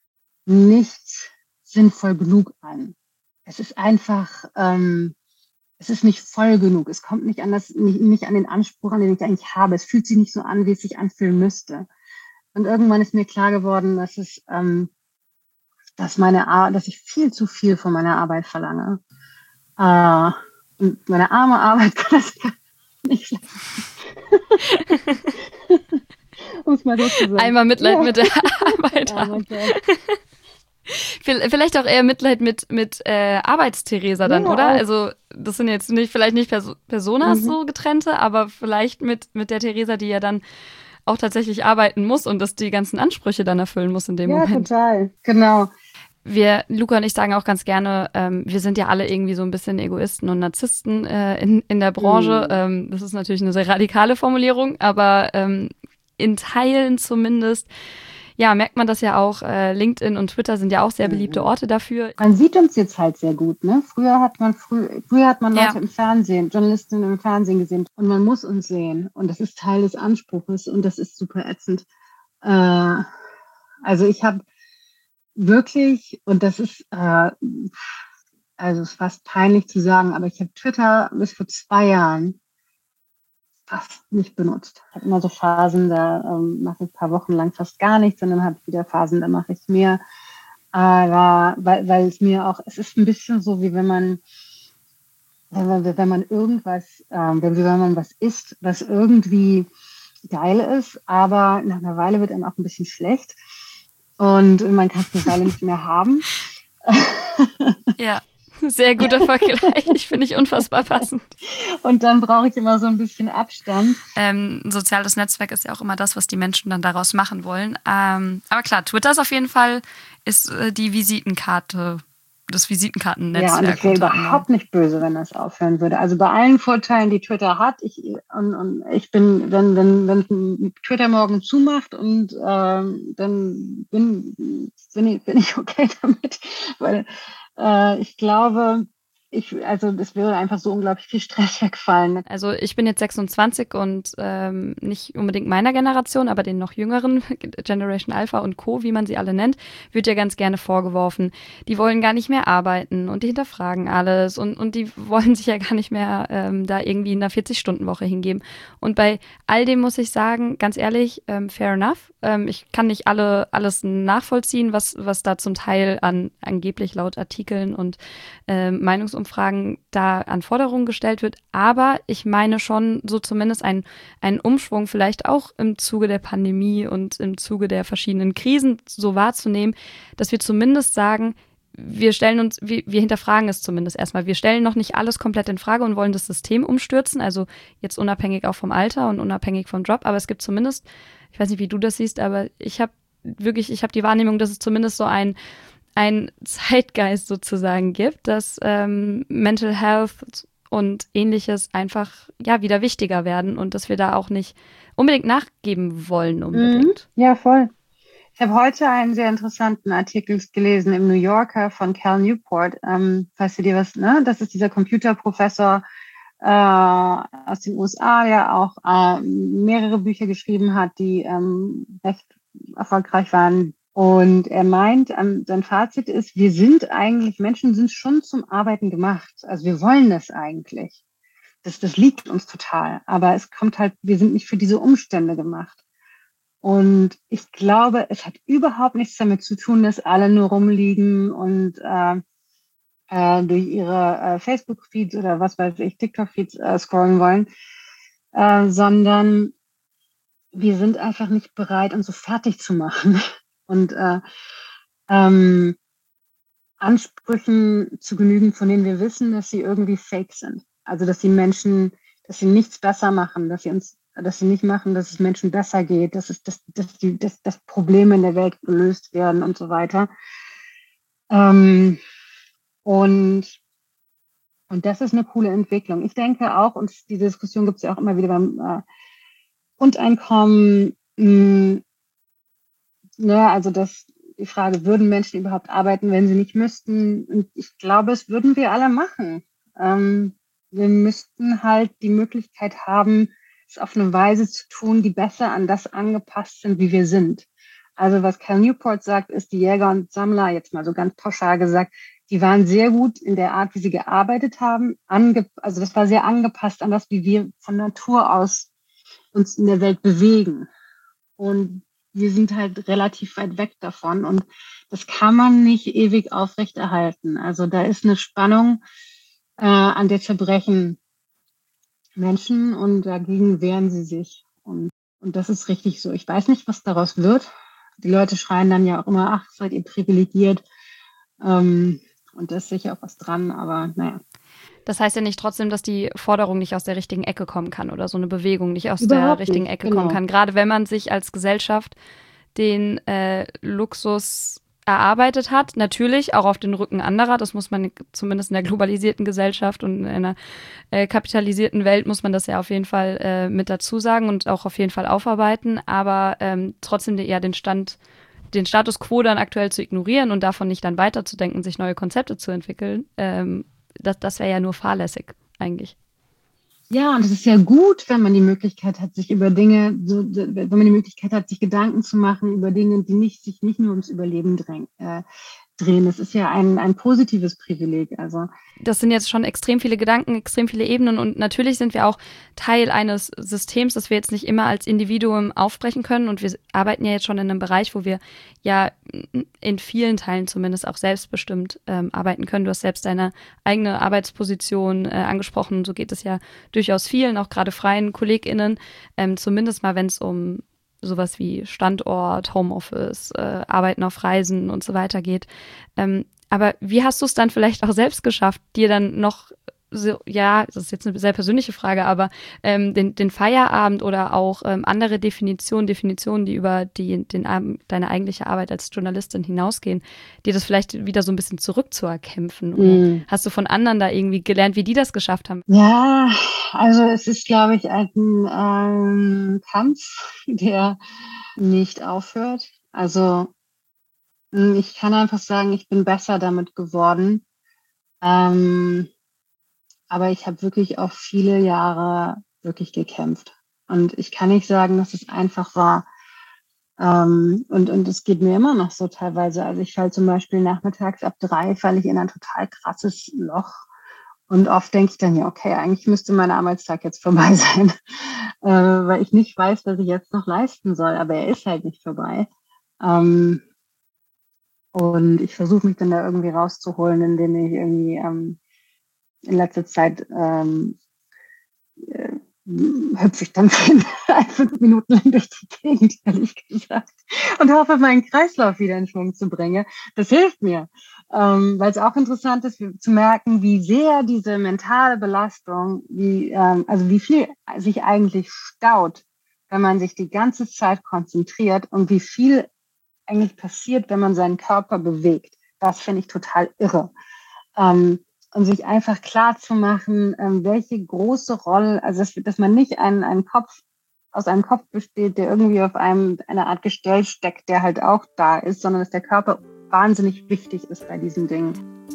nicht sinnvoll genug an. Es ist einfach, es ist nicht voll genug. Es kommt nicht an nicht an den Anspruch, an den ich eigentlich habe. Es fühlt sich nicht so an, wie es sich anfühlen müsste. Und irgendwann ist mir klar geworden, dass ich viel zu viel von meiner Arbeit verlange. Und meine arme Arbeit kann das gar nicht leisten. Um es mal so zu sagen. Einmal Mitleid mit der Arbeit haben. Vielleicht auch eher Mitleid mit Arbeitstheresa dann, oder? Auch. Also das sind jetzt vielleicht nicht Personas so getrennte, aber vielleicht mit der Theresa, die ja dann auch tatsächlich arbeiten muss und dass die ganzen Ansprüche dann erfüllen muss in dem Moment. Ja, total. Genau. Luca und ich sagen auch ganz gerne, wir sind ja alle irgendwie so ein bisschen Egoisten und Narzissten in der Branche. Das ist natürlich eine sehr radikale Formulierung, aber in Teilen zumindest, ja, merkt man das ja auch, LinkedIn und Twitter sind ja auch sehr beliebte Orte dafür. Man sieht uns jetzt halt sehr gut, ne? Früher hat man Ja. Leute im Fernsehen, Journalistinnen im Fernsehen gesehen und man muss uns sehen und das ist Teil des Anspruches und das ist super ätzend. Also ich habe wirklich, und das ist, also es ist fast peinlich zu sagen, aber ich habe Twitter bis vor 2 Jahren fast nicht benutzt. Ich habe immer so Phasen, da mache ich ein paar Wochen lang fast gar nichts und dann habe ich wieder Phasen, da mache ich mehr. Aber weil es mir auch, es ist ein bisschen so, wie wenn man irgendwas, wenn man was isst, was irgendwie geil ist, aber nach einer Weile wird einem auch ein bisschen schlecht und man kann es eine Weile nicht mehr haben. Ja, sehr guter Vergleich, finde ich unfassbar passend. Und dann brauche ich immer so ein bisschen Abstand. Ein soziales Netzwerk ist ja auch immer das, was die Menschen dann daraus machen wollen. Aber klar, Twitter ist auf jeden Fall die Visitenkarte, das Visitenkartennetzwerk. Ja, und ich wäre überhaupt nicht böse, wenn das aufhören würde. Also bei allen Vorteilen, die Twitter hat, ich bin, wenn Twitter morgen zumacht und dann bin ich okay damit, weil ich glaube, das würde einfach so unglaublich viel Stress wegfallen. Also ich bin jetzt 26 und nicht unbedingt meiner Generation, aber den noch jüngeren, Generation Alpha und Co., wie man sie alle nennt, wird ja ganz gerne vorgeworfen, die wollen gar nicht mehr arbeiten und die hinterfragen alles und die wollen sich ja gar nicht mehr da irgendwie in einer 40-Stunden-Woche hingeben. Und bei all dem muss ich sagen, ganz ehrlich, fair enough. Ich kann nicht alles nachvollziehen, was da zum Teil angeblich laut Artikeln und Meinungsumfragen da an Forderungen gestellt wird. Aber ich meine schon, so zumindest einen Umschwung vielleicht auch im Zuge der Pandemie und im Zuge der verschiedenen Krisen so wahrzunehmen, dass wir zumindest sagen, wir hinterfragen es zumindest erstmal. Wir stellen noch nicht alles komplett in Frage und wollen das System umstürzen, also jetzt unabhängig auch vom Alter und unabhängig vom Job, aber es gibt zumindest, ich weiß nicht, wie du das siehst, aber ich habe die Wahrnehmung, dass es zumindest so ein Zeitgeist sozusagen gibt, dass Mental Health und Ähnliches einfach wieder wichtiger werden und dass wir da auch nicht unbedingt nachgeben wollen unbedingt. Ja, voll. Ich habe heute einen sehr interessanten Artikel gelesen im New Yorker von Cal Newport. Falls du dir was, ne? Das ist dieser Computerprofessor aus den USA, der auch mehrere Bücher geschrieben hat, die recht erfolgreich waren. Und er meint, sein Fazit ist, Menschen sind schon zum Arbeiten gemacht. Also wir wollen das eigentlich. Das liegt uns total. Aber es kommt halt, wir sind nicht für diese Umstände gemacht. Und ich glaube, es hat überhaupt nichts damit zu tun, dass alle nur rumliegen und durch ihre Facebook-Feeds oder was weiß ich, TikTok-Feeds scrollen wollen, sondern wir sind einfach nicht bereit, uns so fertig zu machen und Ansprüchen zu genügen, von denen wir wissen, dass sie irgendwie fake sind. Also dass die Menschen, dass sie nichts besser machen, dass sie nicht machen, dass es Menschen besser geht, dass Probleme in der Welt gelöst werden und so weiter. Und das ist eine coole Entwicklung. Ich denke auch, und diese Diskussion gibt es ja auch immer wieder beim Grundeinkommen, also die Frage, würden Menschen überhaupt arbeiten, wenn sie nicht müssten? Und ich glaube, es würden wir alle machen. Wir müssten halt die Möglichkeit haben, es auf eine Weise zu tun, die besser an das angepasst sind, wie wir sind. Also was Cal Newport sagt, ist, die Jäger und Sammler, jetzt mal so ganz pauschal gesagt, die waren sehr gut in der Art, wie sie gearbeitet haben. Also das war sehr angepasst an das, wie wir von Natur aus uns in der Welt bewegen. Und wir sind halt relativ weit weg davon. Und das kann man nicht ewig aufrechterhalten. Also da ist eine Spannung, an der zerbrechen Menschen und dagegen wehren sie sich. Und das ist richtig so. Ich weiß nicht, was daraus wird. Die Leute schreien dann ja auch immer, ach, seid ihr privilegiert. Und da ist sicher auch was dran, aber naja. Das heißt ja nicht trotzdem, dass die Forderung nicht aus der richtigen Ecke kommen kann oder so eine Bewegung nicht aus der richtigen Ecke kommen kann. Gerade wenn man sich als Gesellschaft den Luxus erarbeitet hat, natürlich auch auf den Rücken anderer, das muss man zumindest in der globalisierten Gesellschaft und in einer kapitalisierten Welt muss man das ja auf jeden Fall mit dazu sagen und auch auf jeden Fall aufarbeiten, aber trotzdem eher den Stand den Status quo dann aktuell zu ignorieren und davon nicht dann weiterzudenken, sich neue Konzepte zu entwickeln, das wäre ja nur fahrlässig eigentlich. Ja, und es ist ja gut, wenn man die Möglichkeit hat, sich über Dinge, wenn man die Möglichkeit hat, sich Gedanken zu machen über Dinge, die sich nicht nur ums Überleben drehen. Das ist ja ein positives Privileg. Also das sind jetzt schon extrem viele Gedanken, extrem viele Ebenen und natürlich sind wir auch Teil eines Systems, das wir jetzt nicht immer als Individuum aufbrechen können und wir arbeiten ja jetzt schon in einem Bereich, wo wir ja in vielen Teilen zumindest auch selbstbestimmt arbeiten können. Du hast selbst deine eigene Arbeitsposition angesprochen, so geht es ja durchaus vielen, auch gerade freien KollegInnen, zumindest mal, wenn es um sowas wie Standort, Homeoffice, Arbeiten auf Reisen und so weiter geht. Aber wie hast du es dann vielleicht auch selbst geschafft, dir dann noch, so, ja, das ist jetzt eine sehr persönliche Frage, aber den Feierabend oder auch andere Definitionen, die über deine eigentliche Arbeit als Journalistin hinausgehen, dir das vielleicht wieder so ein bisschen zurückzuerkämpfen? Oder hast du von anderen da irgendwie gelernt, wie die das geschafft haben? Ja, also es ist, glaube ich, ein Kampf, der nicht aufhört. Also ich kann einfach sagen, ich bin besser damit geworden. Aber ich habe wirklich auch viele Jahre wirklich gekämpft. Und ich kann nicht sagen, dass es einfach war. Und es geht mir immer noch so teilweise. Also ich falle zum Beispiel nachmittags ab 3, falle ich in ein total krasses Loch. Und oft denke ich dann, ja, okay, eigentlich müsste mein Arbeitstag jetzt vorbei sein, weil ich nicht weiß, was ich jetzt noch leisten soll. Aber er ist halt nicht vorbei. Und ich versuche mich dann da irgendwie rauszuholen, indem ich irgendwie in letzter Zeit hüpfe ich dann 5 Minuten lang durch die Gegend, ehrlich gesagt, und hoffe, meinen Kreislauf wieder in Schwung zu bringen. Das hilft mir, weil es auch interessant ist, zu merken, wie sehr diese mentale Belastung, wie viel sich eigentlich staut, wenn man sich die ganze Zeit konzentriert und wie viel eigentlich passiert, wenn man seinen Körper bewegt. Das finde ich total irre. Und sich einfach klar zu machen, welche große Rolle, also dass man nicht aus einem Kopf besteht, der irgendwie auf einer Art Gestell steckt, der halt auch da ist, sondern dass der Körper wahnsinnig wichtig ist bei diesen Dingen.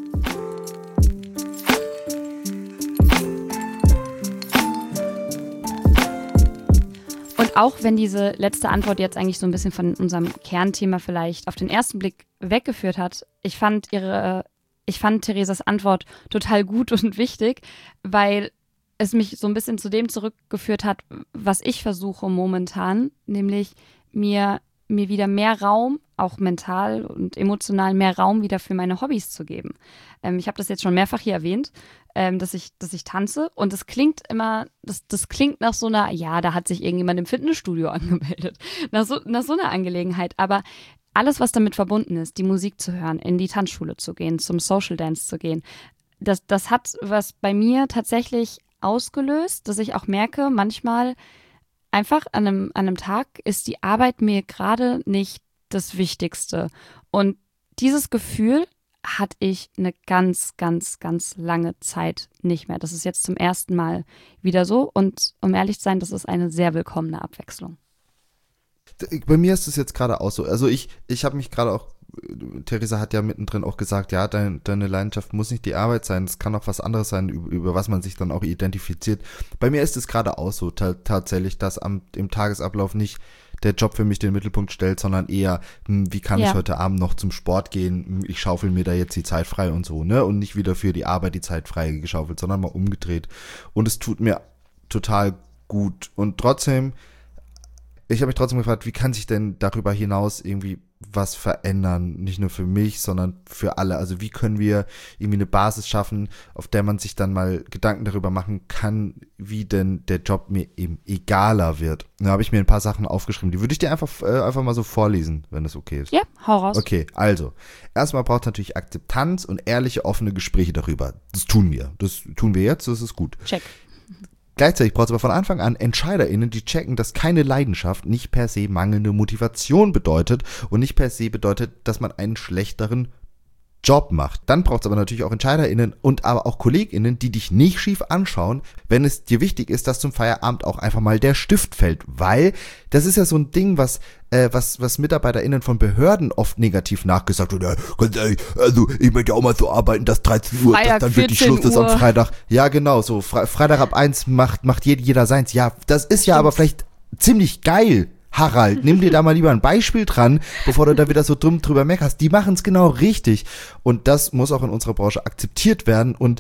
Und auch wenn diese letzte Antwort jetzt eigentlich so ein bisschen von unserem Kernthema vielleicht auf den ersten Blick weggeführt hat, ich fand Theresas Antwort total gut und wichtig, weil es mich so ein bisschen zu dem zurückgeführt hat, was ich versuche momentan, nämlich mir wieder mehr Raum, auch mental und emotional mehr Raum wieder für meine Hobbys zu geben. Ich habe das jetzt schon mehrfach hier erwähnt, dass ich tanze und das klingt immer, das klingt nach so einer, ja, da hat sich irgendjemand im Fitnessstudio angemeldet, nach so einer Angelegenheit, aber alles, was damit verbunden ist, die Musik zu hören, in die Tanzschule zu gehen, zum Social Dance zu gehen, das hat was bei mir tatsächlich ausgelöst, dass ich auch merke, manchmal einfach an einem Tag ist die Arbeit mir gerade nicht das Wichtigste. Und dieses Gefühl hatte ich eine ganz, ganz, ganz lange Zeit nicht mehr. Das ist jetzt zum ersten Mal wieder so. Und um ehrlich zu sein, das ist eine sehr willkommene Abwechslung. Bei mir ist es jetzt gerade auch so. Also ich habe mich gerade auch, Theresa hat ja mittendrin auch gesagt, ja, deine Leidenschaft muss nicht die Arbeit sein, es kann auch was anderes sein, über was man sich dann auch identifiziert. Bei mir ist es gerade auch so tatsächlich, dass im Tagesablauf nicht der Job für mich den Mittelpunkt stellt, sondern eher, wie kann ich heute Abend noch zum Sport gehen, ich schaufel mir da jetzt die Zeit frei und so, ne? Und nicht wieder für die Arbeit die Zeit frei geschaufelt, sondern mal umgedreht. Und es tut mir total gut. Und trotzdem, ich habe mich trotzdem gefragt, wie kann sich denn darüber hinaus irgendwie was verändern? Nicht nur für mich, sondern für alle. Also wie können wir irgendwie eine Basis schaffen, auf der man sich dann mal Gedanken darüber machen kann, wie denn der Job mir eben egaler wird. Da habe ich mir ein paar Sachen aufgeschrieben. Die würde ich dir einfach mal so vorlesen, wenn das okay ist. Ja, hau raus. Okay, also. Erstmal braucht es natürlich Akzeptanz und ehrliche, offene Gespräche darüber. Das tun wir. Das tun wir jetzt, das ist gut. Check. Gleichzeitig braucht es aber von Anfang an EntscheiderInnen, die checken, dass keine Leidenschaft nicht per se mangelnde Motivation bedeutet und nicht per se bedeutet, dass man einen schlechteren Job macht. Dann braucht es aber natürlich auch EntscheiderInnen und aber auch KollegInnen, die dich nicht schief anschauen, wenn es dir wichtig ist, dass zum Feierabend auch einfach mal der Stift fällt. Weil das ist ja so ein Ding, was MitarbeiterInnen von Behörden oft negativ nachgesagt wird. Ja, ganz ehrlich, also ich möchte auch mal so arbeiten, dass 13 Uhr, dass dann wirklich Schluss ist am Freitag. Ja, genau, so Freitag ab 1 macht jeder seins. Ja, das ist ja aber vielleicht ziemlich geil. Harald, nimm dir da mal lieber ein Beispiel dran, bevor du da wieder so dumm drüber meckerst. Die machen es genau richtig. Und das muss auch in unserer Branche akzeptiert werden und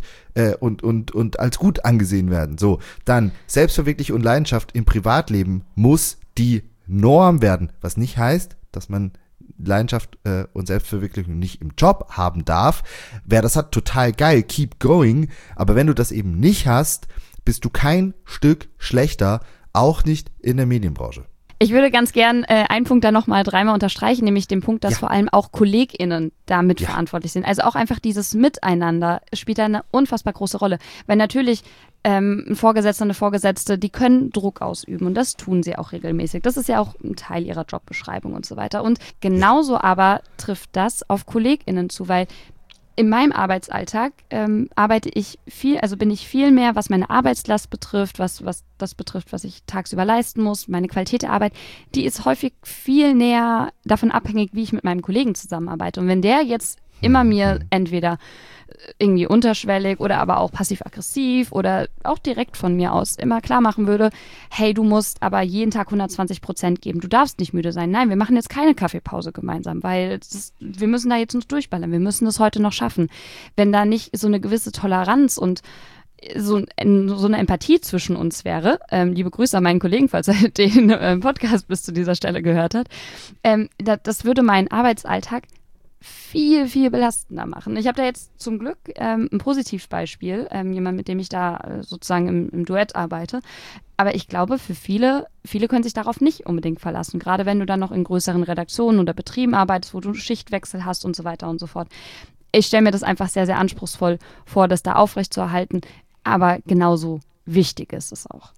als gut angesehen werden. So, dann Selbstverwirklichung und Leidenschaft im Privatleben muss die Norm werden. Was nicht heißt, dass man Leidenschaft und Selbstverwirklichung nicht im Job haben darf. Wer das hat, total geil, keep going. Aber wenn du das eben nicht hast, bist du kein Stück schlechter, auch nicht in der Medienbranche. Ich würde ganz gern einen Punkt da nochmal dreimal unterstreichen, nämlich den Punkt, dass vor allem auch KollegInnen da mitverantwortlich sind. Also auch einfach dieses Miteinander spielt da eine unfassbar große Rolle. Weil natürlich ein Vorgesetzter, eine Vorgesetzte, die können Druck ausüben und das tun sie auch regelmäßig. Das ist ja auch ein Teil ihrer Jobbeschreibung und so weiter. Und genauso aber trifft das auf KollegInnen zu, weil in meinem Arbeitsalltag arbeite ich viel, also bin ich viel mehr, was meine Arbeitslast betrifft, was das betrifft, was ich tagsüber leisten muss, meine Qualität der Arbeit, die ist häufig viel näher davon abhängig, wie ich mit meinem Kollegen zusammenarbeite. Und wenn der jetzt immer mir entweder irgendwie unterschwellig oder aber auch passiv-aggressiv oder auch direkt von mir aus immer klar machen würde, hey, du musst aber jeden Tag 120% geben, du darfst nicht müde sein. Nein, wir machen jetzt keine Kaffeepause gemeinsam, weil wir müssen da jetzt uns durchballern, wir müssen das heute noch schaffen. Wenn da nicht so eine gewisse Toleranz und so eine Empathie zwischen uns wäre, liebe Grüße an meinen Kollegen, falls er den Podcast bis zu dieser Stelle gehört hat, das würde meinen Arbeitsalltag viel, viel belastender machen. Ich habe da jetzt zum Glück ein Positivbeispiel, jemand, mit dem ich da sozusagen im Duett arbeite. Aber ich glaube, für viele können sich darauf nicht unbedingt verlassen. Gerade wenn du dann noch in größeren Redaktionen oder Betrieben arbeitest, wo du Schichtwechsel hast und so weiter und so fort. Ich stelle mir das einfach sehr, sehr anspruchsvoll vor, das da aufrechtzuerhalten. Aber genauso wichtig ist es auch.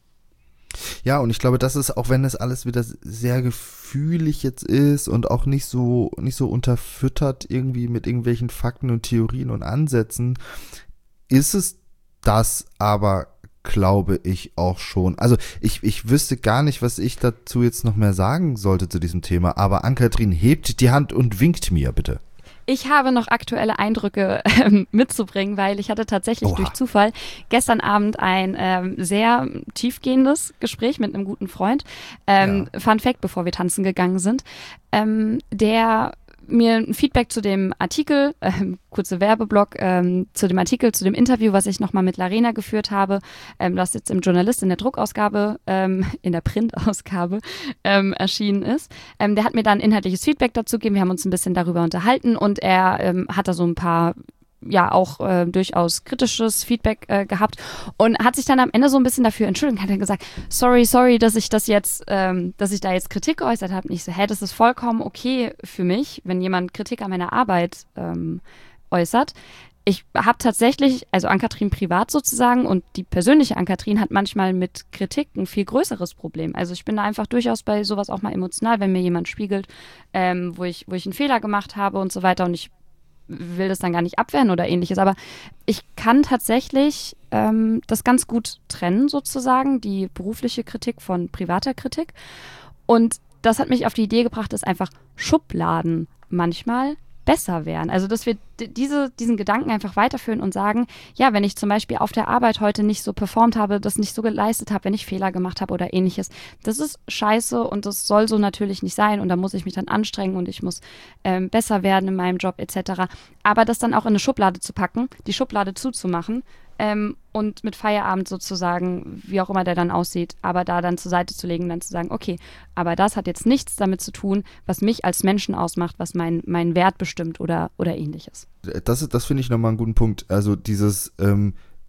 Ja, und ich glaube, das ist, auch wenn das alles wieder sehr gefühlig jetzt ist und auch nicht so unterfüttert irgendwie mit irgendwelchen Fakten und Theorien und Ansätzen, ist es das aber, glaube ich, auch schon. Also ich wüsste gar nicht, was ich dazu jetzt noch mehr sagen sollte zu diesem Thema, aber Ann-Kathrin hebt die Hand und winkt mir, bitte. Ich habe noch aktuelle Eindrücke mitzubringen, weil ich hatte tatsächlich durch Zufall gestern Abend ein sehr tiefgehendes Gespräch mit einem guten Freund. Fun Fact, bevor wir tanzen gegangen sind, der mir ein Feedback zu dem Artikel, kurze Werbeblock, zu dem Artikel, zu dem Interview, was ich nochmal mit Larena geführt habe, das jetzt im Journalist in der Druckausgabe, in der Printausgabe erschienen ist. Der hat mir dann inhaltliches Feedback dazu gegeben, wir haben uns ein bisschen darüber unterhalten und er hat da so ein paar auch durchaus kritisches Feedback gehabt und hat sich dann am Ende so ein bisschen dafür entschuldigt, hat dann gesagt, sorry, dass ich da jetzt Kritik geäußert habe. Nicht so, das ist vollkommen okay für mich, wenn jemand Kritik an meiner Arbeit äußert. Ich habe tatsächlich, also Ann-Kathrin privat sozusagen und die persönliche Ann-Kathrin hat manchmal mit Kritik ein viel größeres Problem. Also ich bin da einfach durchaus bei sowas auch mal emotional, wenn mir jemand spiegelt, wo ich einen Fehler gemacht habe und so weiter und ich will das dann gar nicht abwehren oder ähnliches, aber ich kann tatsächlich das ganz gut trennen sozusagen, die berufliche Kritik von privater Kritik und das hat mich auf die Idee gebracht, dass einfach Schubladen manchmal besser wären. Also dass wir diesen Gedanken einfach weiterführen und sagen, ja, wenn ich zum Beispiel auf der Arbeit heute nicht so performt habe, das nicht so geleistet habe, wenn ich Fehler gemacht habe oder ähnliches, das ist scheiße und das soll so natürlich nicht sein und da muss ich mich dann anstrengen und ich muss besser werden in meinem Job etc. Aber das dann auch in eine Schublade zu packen, die Schublade zuzumachen und mit Feierabend sozusagen, wie auch immer der dann aussieht, aber da dann zur Seite zu legen und dann zu sagen, okay, aber das hat jetzt nichts damit zu tun, was mich als Menschen ausmacht, was mein Wert bestimmt oder ähnliches. Das finde ich nochmal einen guten Punkt. Also dieses,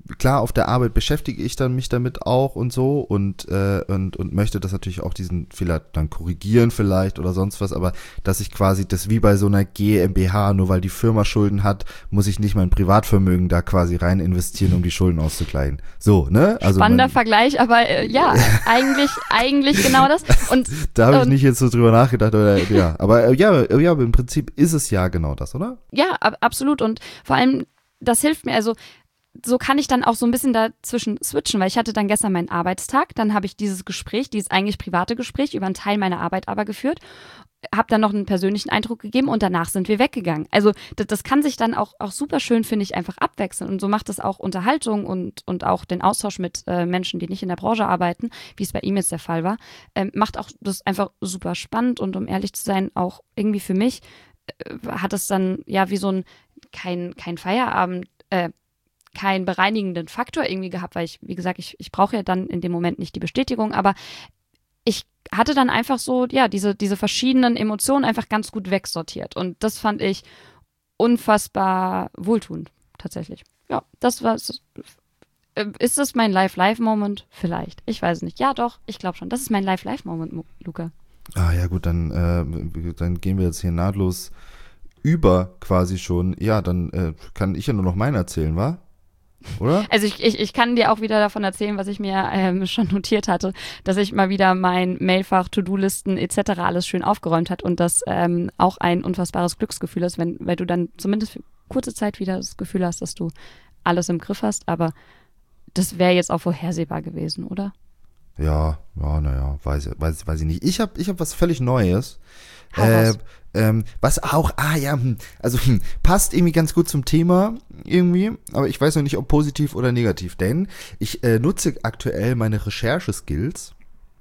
klar, auf der Arbeit beschäftige ich dann mich damit auch und so und möchte das natürlich auch diesen Fehler dann korrigieren vielleicht oder sonst was, aber dass ich quasi das wie bei so einer GmbH, nur weil die Firma Schulden hat, muss ich nicht mein Privatvermögen da quasi rein investieren, um die Schulden auszugleichen. So, ne? Also spannender Vergleich, aber ja, eigentlich genau das. Und da habe ich nicht jetzt so drüber nachgedacht, oder ja, aber ja, im Prinzip ist es ja genau das, oder? Ja, absolut. Und vor allem, das hilft mir, also so kann ich dann auch so ein bisschen dazwischen switchen, weil ich hatte dann gestern meinen Arbeitstag, dann habe ich dieses eigentlich private Gespräch über einen Teil meiner Arbeit aber geführt, habe dann noch einen persönlichen Eindruck gegeben und danach sind wir weggegangen. Also das kann sich dann auch super schön, finde ich, einfach abwechseln und so macht es auch Unterhaltung und auch den Austausch mit Menschen, die nicht in der Branche arbeiten, wie es bei ihm jetzt der Fall war, macht auch das einfach super spannend und um ehrlich zu sein, auch irgendwie für mich hat es dann ja wie so kein Feierabend, keinen bereinigenden Faktor irgendwie gehabt, weil wie gesagt, ich brauche ja dann in dem Moment nicht die Bestätigung, aber ich hatte dann einfach so, ja, diese verschiedenen Emotionen einfach ganz gut wegsortiert und das fand ich unfassbar wohltuend, tatsächlich. Ja, das war ist das mein Live-Moment? Vielleicht. Ich weiß nicht. Ja, doch, ich glaube schon. Das ist mein Live-Moment, Luca. Ah ja, gut, dann gehen wir jetzt hier nahtlos über quasi schon. Ja, dann kann ich ja nur noch meinen erzählen, wa? Oder? Also ich kann dir auch wieder davon erzählen, was ich mir schon notiert hatte, dass ich mal wieder mein Mailfach, To-Do-Listen etc. alles schön aufgeräumt hat und das auch ein unfassbares Glücksgefühl ist, weil du dann zumindest für kurze Zeit wieder das Gefühl hast, dass du alles im Griff hast, aber das wäre jetzt auch vorhersehbar gewesen, oder? Ja, naja, weiß ich nicht. Ich hab was völlig Neues. Was auch, passt irgendwie ganz gut zum Thema irgendwie, aber ich weiß noch nicht, ob positiv oder negativ, denn ich nutze aktuell meine Recherche-Skills,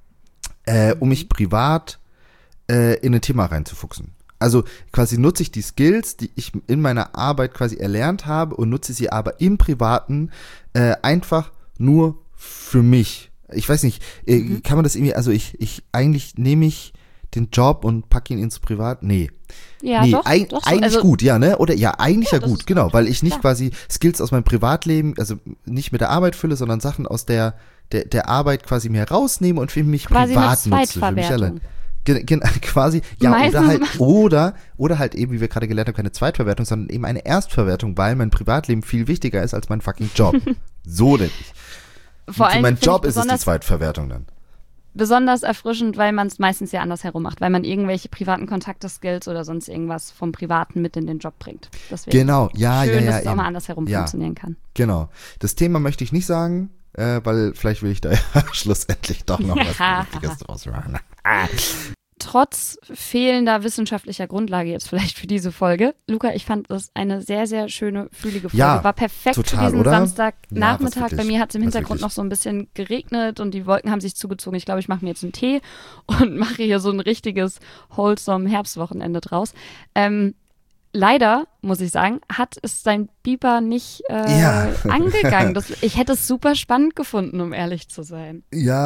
um mich privat in ein Thema reinzufuchsen. Also quasi nutze ich die Skills, die ich in meiner Arbeit quasi erlernt habe und nutze sie aber im Privaten einfach nur für mich. Ich weiß nicht, kann man das irgendwie, also eigentlich nehme ich den Job und packe ihn ins Privat? Nee. Ja, nee, doch, eigentlich also, gut, ja, ne? Oder ja, eigentlich ja gut, genau, weil ich nicht klar. quasi Skills aus meinem Privatleben, also nicht mit der Arbeit fülle, sondern Sachen aus der Arbeit quasi mir rausnehme und für mich quasi privat eine nutze. Für mich allein. Quasi, ja, Meistens oder halt eben, wie wir gerade gelernt haben, keine Zweitverwertung, sondern eben eine Erstverwertung, weil mein Privatleben viel wichtiger ist als mein fucking Job. So nämlich. Vor allem mein Job ist es die Zweitverwertung dann. Besonders erfrischend, weil man es meistens ja andersherum macht, weil man irgendwelche privaten Kontakte, Skills oder sonst irgendwas vom Privaten mit in den Job bringt. Deswegen genau, ja, schön, dass es eben. auch mal andersherum funktionieren kann. Genau. Das Thema möchte ich nicht sagen, weil vielleicht will ich da ja schlussendlich doch noch was Vernünftiges draus machen. Trotz fehlender wissenschaftlicher Grundlage jetzt vielleicht für diese Folge, Luca, ich fand das eine sehr, sehr schöne, fühlige Folge. Ja, war perfekt total, für diesen oder? Samstagnachmittag. Ja, bei mir hat es im Hintergrund noch so ein bisschen geregnet und die Wolken haben sich zugezogen. Ich glaube, ich mache mir jetzt einen Tee und mache hier so ein richtiges wholesome Herbstwochenende draus. Leider, muss ich sagen, hat es sein Biber nicht angegangen. Ich hätte es super spannend gefunden, um ehrlich zu sein.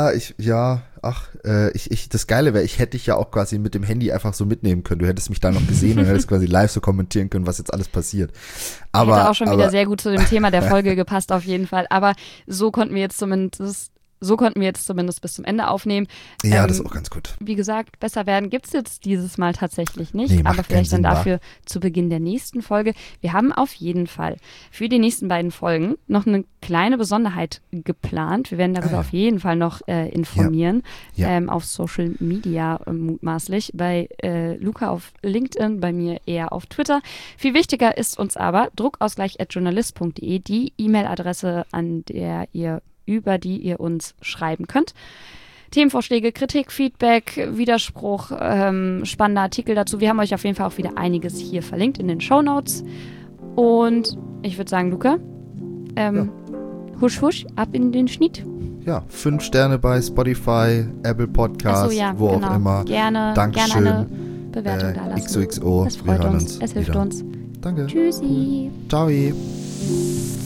Das Geile wäre, ich hätte dich ja auch quasi mit dem Handy einfach so mitnehmen können. Du hättest mich da noch gesehen und hättest quasi live so kommentieren können, was jetzt alles passiert. Aber hätte auch schon wieder sehr gut zu dem Thema der Folge gepasst, auf jeden Fall. Aber so konnten wir jetzt zumindest bis zum Ende aufnehmen. Ja, das ist auch ganz gut. Wie gesagt, besser werden gibt es jetzt dieses Mal tatsächlich nicht, Nee, aber vielleicht dann Sinn, dafür zu Beginn der nächsten Folge. Wir haben auf jeden Fall für die nächsten beiden Folgen noch eine kleine Besonderheit geplant. Wir werden darüber auf jeden Fall noch informieren, auf Social Media mutmaßlich. Bei Luca auf LinkedIn, bei mir eher auf Twitter. Viel wichtiger ist uns aber druckausgleich@journalist.de, die E-Mail-Adresse, über die ihr uns schreiben könnt. Themenvorschläge, Kritik, Feedback, Widerspruch, spannende Artikel dazu. Wir haben euch auf jeden Fall auch wieder einiges hier verlinkt in den Shownotes. Und ich würde sagen, Luca, husch, husch, ab in den Schnitt. Ja, 5 Sterne bei Spotify, Apple Podcasts, wo auch immer. Gerne eine Bewertung da lassen. XOXO, das freut uns. Es hilft uns. Danke. Tschüssi. Ciao.